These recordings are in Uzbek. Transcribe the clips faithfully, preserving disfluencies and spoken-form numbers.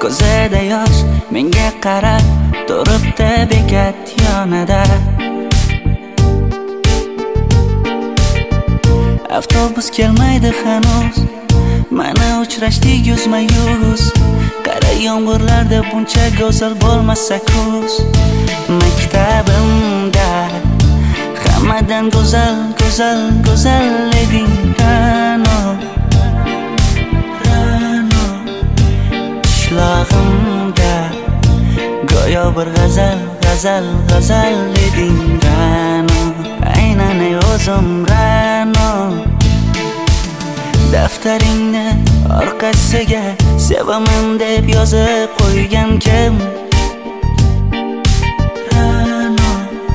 ko'zida yosh menga qarab turibdi bekat yonida. Avtobus kelmaydi hanuz, mana uchrashdik yuzma yuz. Qara yomg'irlarda buncha go'zal bo'lmasa kuz. Maktabimda hammadan go'zal, go'zal, go'zal eding Ra'no, Ra'no. Qishlog'imda go'yo bir g'azal, g'azal, g'azal eding Ra'no. Aynan ey o'zim Ra'no. Daftaringni orqasiga sevaman deb yozib qo'ygan kim? Ra'no.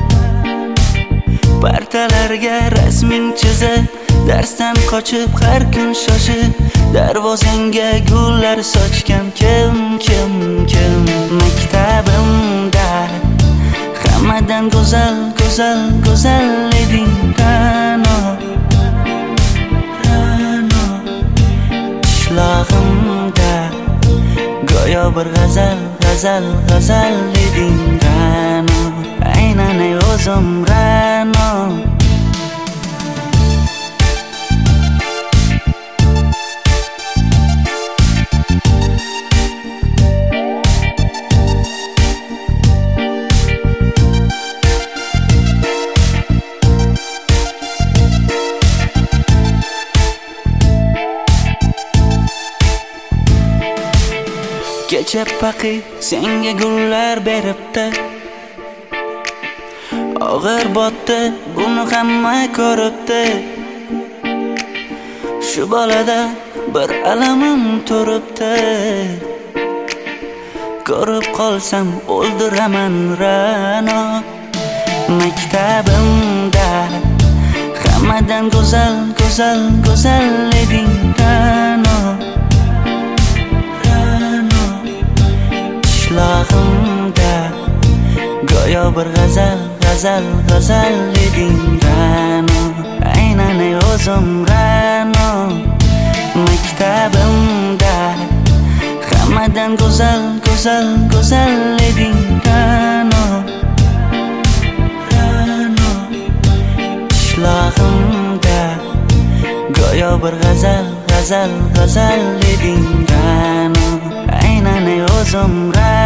Partalarga rasming chizib, darsdan qochib har kun shoshib, darvozangga gullar sochgan kim, kim, kim? Maktabimda hammadan go'zal, go'zal, go'zal eding Ra'no, Ra'no. Qishlog'imda go'yo bir g'azal, g'azal, g'azal eding Ra'no. Aynan ey o'zim Ra'no. Kecha paqi senga gullar beribdi, og'ir botdi buni hamma ko'ribdi. Shu bolada bir alamim turibdi, ko'rib qolsam o'ldiraman Ra'no. Maktabimda hammadan go'zal, go'zal, go'zal eding Ra'no, Ra'no. Qishlog'imda go'yo bir g'azal, g'azal, g'azal eding Ra'no. Aynan ey o'zim Ra'no. Maktabimda hammadan go'zal, go'zal, go'zal eding Ra'no, Ra'no. Qishlog'imda go'yo bir g'azal, g'azal, g'azal eding Ra'no. Aynan ey o'zim Ra'no.